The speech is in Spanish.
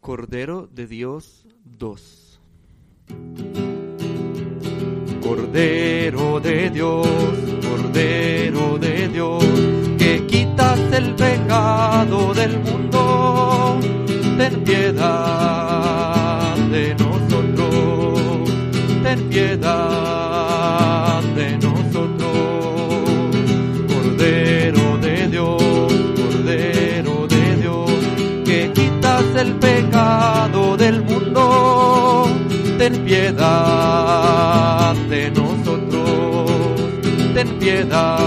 Cordero de Dios 2. Cordero de Dios, que quitas el pecado del mundo, ten piedad de nosotros, ten piedad de nosotros. Cordero de Dios, que quitas el pecado del mundo, ten piedad de nosotros, ten piedad